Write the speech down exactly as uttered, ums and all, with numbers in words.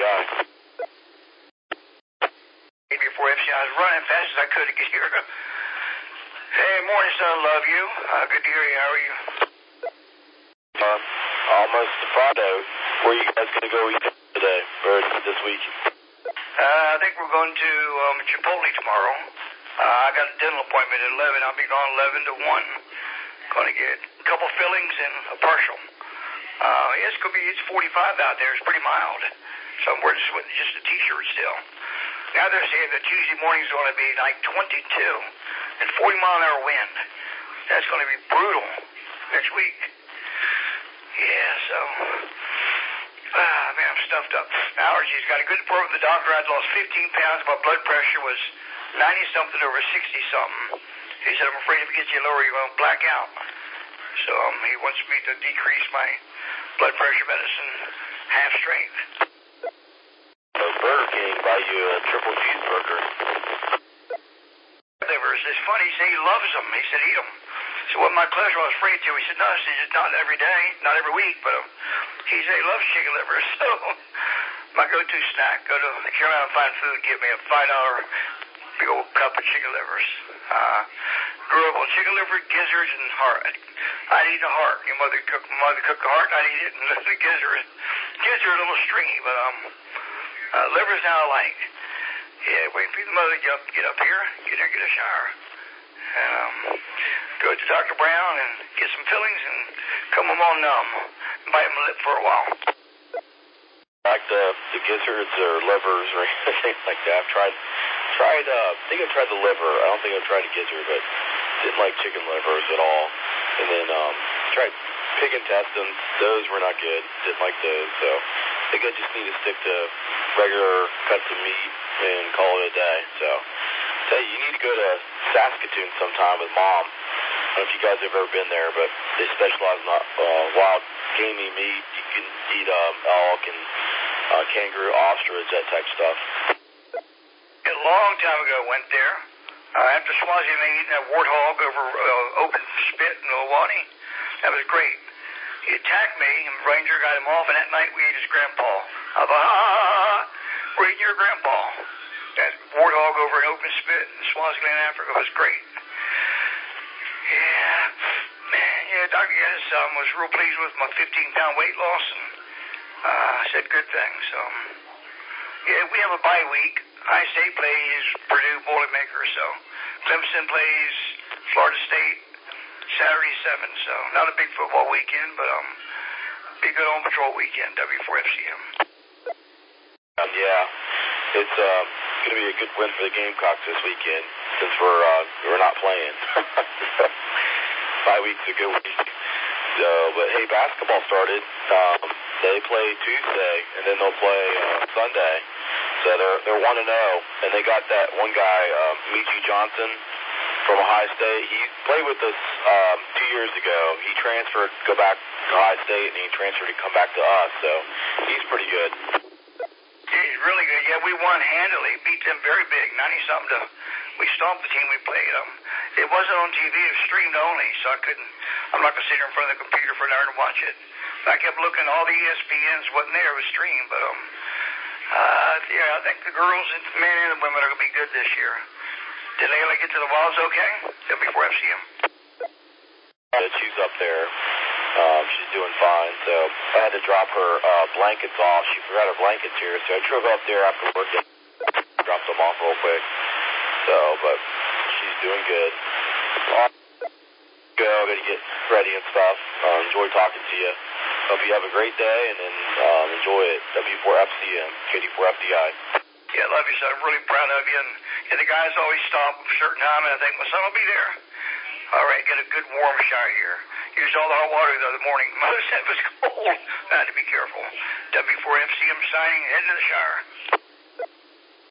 I. K B four F C I. I was running as fast as I could to get here. Hey, morning, son. Love you. Uh, good to hear you. How are you? Uh, almost Friday. Where are you guys going to go eat today, or this week? Uh, I think we're going to um, Chipotle tomorrow. Uh, I got a dental appointment at eleven. I'll be gone eleven to one. Going to get a couple fillings and a partial. Uh, yeah, it's going to be, it's forty-five out there. It's pretty mild. So I'm wearing just, just a t-shirt still. Now they're saying that Tuesday morning's going to be like twenty-two and forty mile an hour wind. That's going to be brutal next week. Yeah, so, ah, man, I'm stuffed up. Allergies. Got a good report with the doctor. I'd lost fifteen pounds. My blood pressure was ninety something over sixty something. He said, I'm afraid if it gets you lower, you're going to black out. So um, he wants me to decrease my blood pressure medicine half strength. So Burger King buy you a triple cheeseburger. Livers. It's funny. He said he loves them. He said, eat them. So what my cholesterol was afraid to. He said, no, he said, not every day, not every week, but um, he said he loves chicken livers. So my go-to snack, go to Carolina Fine Food, give me a five dollar big old cup of chicken livers. Uh, grew up on chicken liver, gizzards, and heart. I'd eat the heart. Your mother cook, mother cook the heart, I'd eat it, and the gizzard. Gizzard a little stringy, but um, uh, liver's now I like. Yeah, waiting for the mother to get up, get up here, get there, get a shower. And um, go to Doctor Brown and get some fillings and come home all numb. Bite my lip for a while. Like the, the gizzards or livers or anything like that. I've tried, tried, uh, I think I tried the liver. I don't think I've tried a gizzard, but didn't like chicken livers at all. And then um, tried pig intestines. Those were not good. Didn't like those. So I think I just need to stick to regular cuts of meat and call it a day. So tell you, you need to go to Saskatoon sometime with Mom. I don't know if you guys have ever been there, but they specialize in uh, wild gamey meat. You can eat um, elk and uh, kangaroo, ostrich, that type of stuff. A long time ago, I went there. Uh, after Swaziland, they eating that warthog over uh, open spit in Owani. That was great. He attacked me, and Ranger got him off, and that night we ate his grandpa. I thought, ah, we're eating your grandpa. That warthog over an open spit in Swaziland, Africa was great. Yeah, man, yeah, Doctor Geddes um, was real pleased with my fifteen pound weight loss, and uh, said good things. So, yeah, we have a bye week. High State plays Purdue Boilermakers, so Clemson plays Florida State Saturday seven. So not a big football weekend, but um, be good on patrol weekend. W four F C M. Um, yeah, it's uh, going to be a good win for the Gamecocks this weekend since we're uh, we're not playing. Bye week's a good week. So, but hey, basketball started. Um, they play Tuesday, and then they'll play uh, Sunday. So they're they're one and zero, and they got that one guy, um, Michi Johnson from Ohio State. He played with us um, two years ago. He transferred, go back to Ohio State, and he transferred to come back to us. So he's pretty good. He's really good. Yeah, we won handily. Beat them very big, ninety something to. We stomped the team we played. Um, it wasn't on T V. It was streamed only, so I couldn't. I'm not gonna sit here in front of the computer for an hour to watch it. I kept looking. All the E S P Ns wasn't there. It was streamed, but um. Uh, yeah, I think the girls and men and the women are going to be good this year. Did Layla get to the Wilds okay? W four F C M. She's up there. Um, she's doing fine. So I had to drop her uh, blankets off. She forgot her blankets here, so I drove up there after work and dropped them off real quick. So, but she's doing good. Go, got to get ready and stuff. Uh, enjoy talking to you. Hope you have a great day, and then um, enjoy it. W four F C M, K D four F D I. Yeah, love you, son. I'm really proud of you. And yeah, the guys always stop at a certain time, and I think my son will be there. All right, get a good warm shower here. Used all the hot water the other morning. Mother said it was cold. I had to be careful. W four F C M signing, heading to the shower.